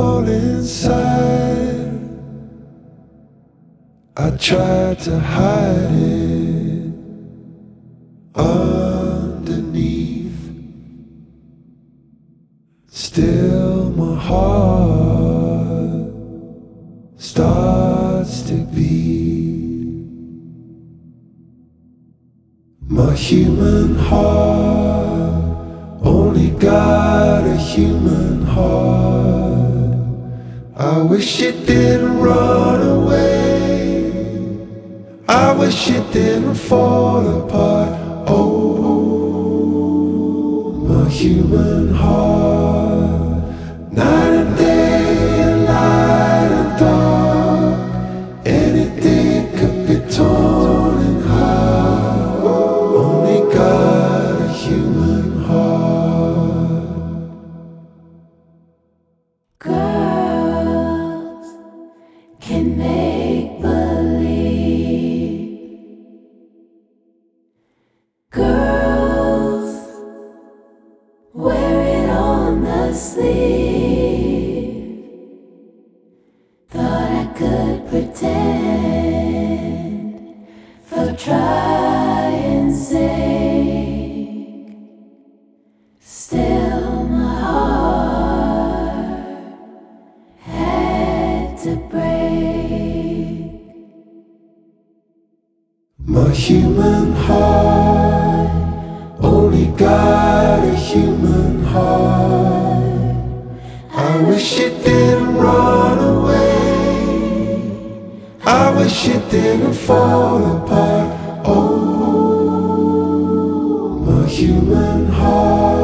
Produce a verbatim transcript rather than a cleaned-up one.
all inside. I tried to hide it underneath. Still my heart starts to beat. My human heart only got a human heart. I wish it didn't run away. I wish it didn't fall apart. Oh, my human heart. Night and day, light and dark. Anything could be torn in half. Only got a human heart. Girls can make believe. Girls wear it on the sleeve. Thought I could pretend for trying sake. Still my heart had to break. My human heart only got a human heart. I wish it didn't run away. I wish it didn't fall apart. Oh, my human heart.